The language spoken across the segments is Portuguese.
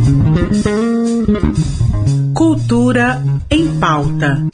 Cultura em Pauta.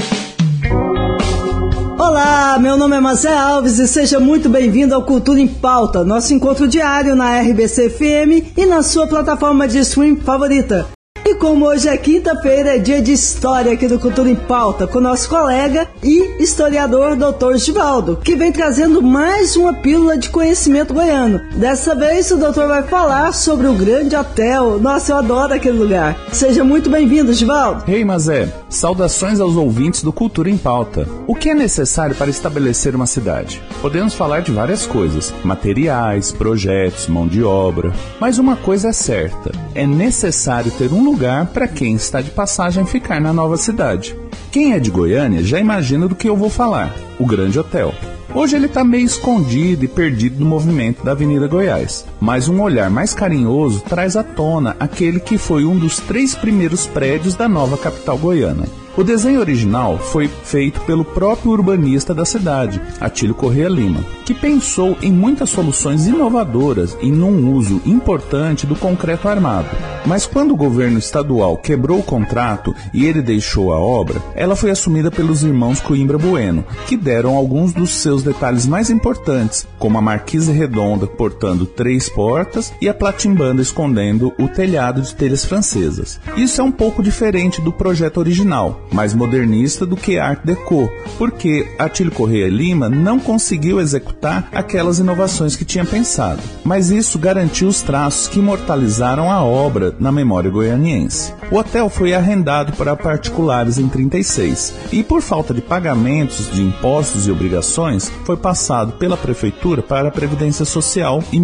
Olá, meu nome é Mazé Alves e seja muito bem-vindo ao Cultura em Pauta, nosso encontro diário na RBC FM e na sua plataforma de stream favorita. E como hoje é quinta-feira, é dia de história aqui do Cultura em Pauta, com nosso colega e historiador Dr. Givaldo, que vem trazendo mais uma pílula de conhecimento goiano. Dessa vez o doutor vai falar sobre o Grande Hotel. Nossa, eu adoro aquele lugar. Seja muito bem-vindo, Givaldo. Ei, Mazé, saudações aos ouvintes do Cultura em Pauta. O que é necessário para estabelecer uma cidade? Podemos falar de várias coisas, materiais, projetos, mão de obra, mas uma coisa é certa, é necessário ter um lugar para quem está de passagem ficar na nova cidade. Quem é de Goiânia já imagina do que eu vou falar, o Grande Hotel. Hoje ele está meio escondido e perdido no movimento da Avenida Goiás, mas um olhar mais carinhoso traz à tona aquele que foi um dos 3 primeiros prédios da nova capital goiana. O desenho original foi feito pelo próprio urbanista da cidade, Atílio Corrêa Lima, que pensou em muitas soluções inovadoras e num uso importante do concreto armado. Mas quando o governo estadual quebrou o contrato e ele deixou a obra, ela foi assumida pelos irmãos Coimbra Bueno, que deram alguns dos seus detalhes mais importantes, como a marquise redonda portando 3 portas e a platimbanda escondendo o telhado de telhas francesas. Isso é um pouco diferente do projeto original, mais modernista do que Art Deco, porque Atílio Corrêa Lima não conseguiu executar aquelas inovações que tinha pensado. Mas isso garantiu os traços que imortalizaram a obra na memória goianiense. O hotel foi arrendado para particulares em 1936 e, por falta de pagamentos de impostos e obrigações, foi passado pela prefeitura para a Previdência Social em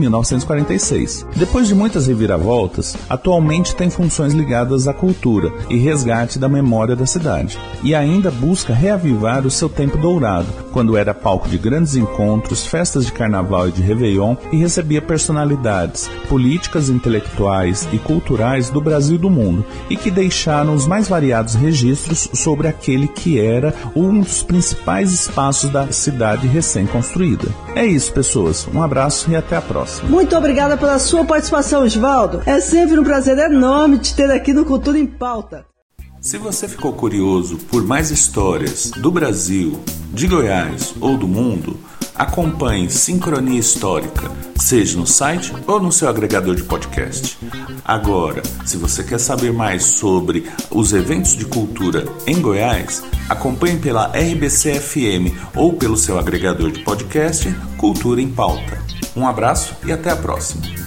1946. Depois de muitas reviravoltas, atualmente tem funções ligadas à cultura e resgate da memória da cidade, e ainda busca reavivar o seu tempo dourado, quando era palco de grandes encontros, festas de carnaval e de réveillon e recebia personalidades políticas, intelectuais e culturais do Brasil e do mundo, e que deixaram os mais variados registros sobre aquele que era um dos principais espaços da cidade recém-construída. É isso, pessoas. Um abraço e até a próxima. Muito obrigada pela sua participação, Givaldo. É sempre um prazer enorme te ter aqui no Cultura em Pauta. Se você ficou curioso por mais histórias do Brasil, de Goiás ou do mundo, acompanhe Sincronia Histórica, seja no site ou no seu agregador de podcast. Agora, se você quer saber mais sobre os eventos de cultura em Goiás, acompanhe pela RBC FM ou pelo seu agregador de podcast Cultura em Pauta. Um abraço e até a próxima.